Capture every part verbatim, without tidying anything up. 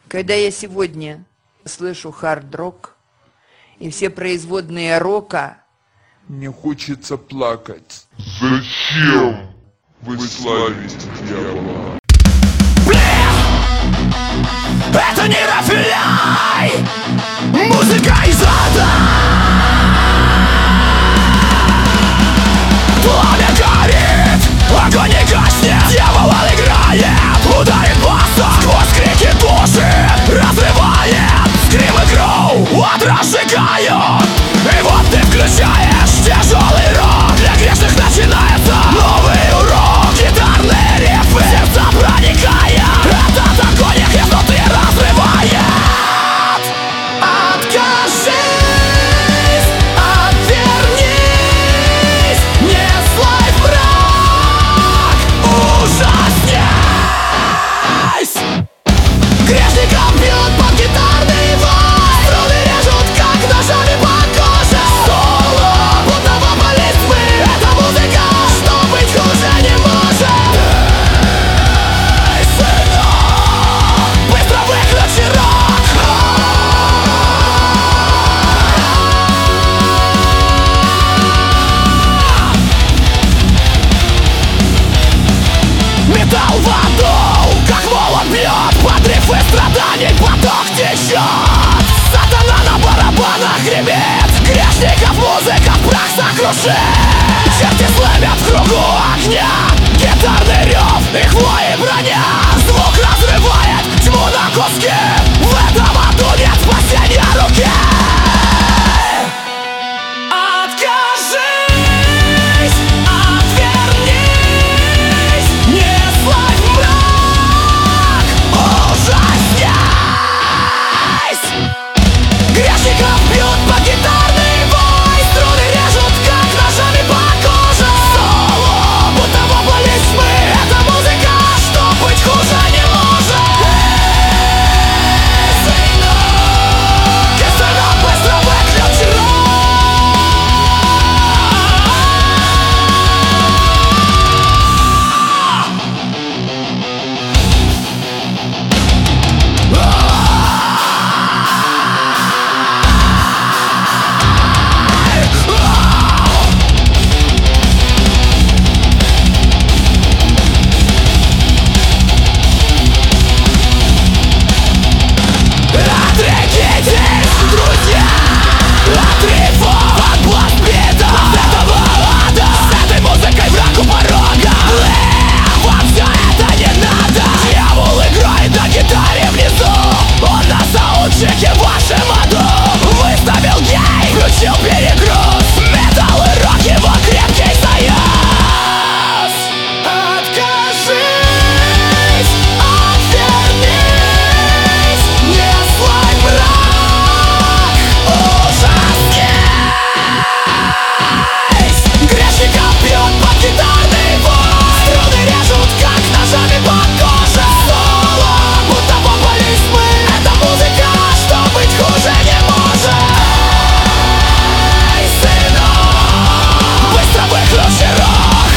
Когда я сегодня слышу хард-рок и все производные рока, мне хочется плакать. Зачем вы славите дьявола? Это не рафиляй! Музыка из ада! Пламя горит, огонь не гаснет. Дьявол он играет, ударит басом сквозь крики души, разрывает. Скрим и гроу отражигают. И вот ты включаешь тяжелый рок. Для грешных начинается новый урок. Гитарные рифы, сердца проникает. Этот огонь их изнутри разрывает. Откажись, отвернись, не слай враг, ужаснись. Грешникам бьют под гитарный вой. Струны режут, как ножами по коже. Соло, будто попались мы. Это музыка, что быть хуже не может. Эй, сынок, быстро выключи рок. Металл в аду, как молот бьет. Под рифы страданий поток течет. Сатана на барабанах гремит. Грешников музыка в прах сокрушит. Черти славят в кругу огня. Гитарный рев, их вой и броня. Звук разрывает тьму на куски. В этом аду нет спасения руки. Откажись, отвернись, не слай мрак, ужаснись. Грешников бьют под гитарный вой. Струны режут, как ножами по коже. Соло, будто воплались мы. Это музыка, что быть хуже не может. Эй, сынок, сынок, быстро выключи рок. Отрекитесь, друзья, от рифов, от бластбитов, от этого ада. С этой музыкой враг у порога. Эх, вам все это не надо. Дьявол играет на гитаре внизу. Он на саундчеке в вашем аду. Выставил гей, включил перегруз. Металл и рок его крепкий союз. Откажись, отвернись, не слай мрак, ужаснись. Грешников бьют под гитарный вой. Струны режут, как ножами по коже. Соло, будто попались мы. Это музыка, что быть хуже не может. Эй, сынок, быстро выключи рок.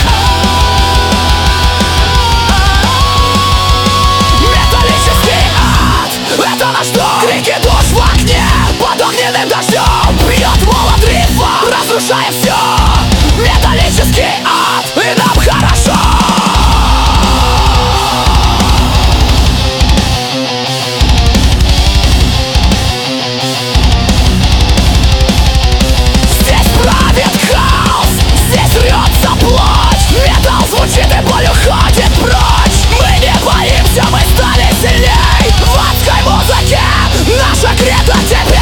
Металлический ад, это наш дом. Крики душ в окне, под огненным дождем. Бьет молот рифа, разрушая все. Металлический ад, и нам хорошо. Здесь правит хаос, здесь рвется плоть. Металл звучит и боль уходит прочь. Мы не боимся, мы стали сильней. В адской музыке наша крета теперь.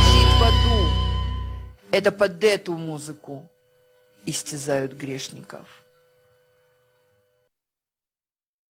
это под эту музыку истязают грешников.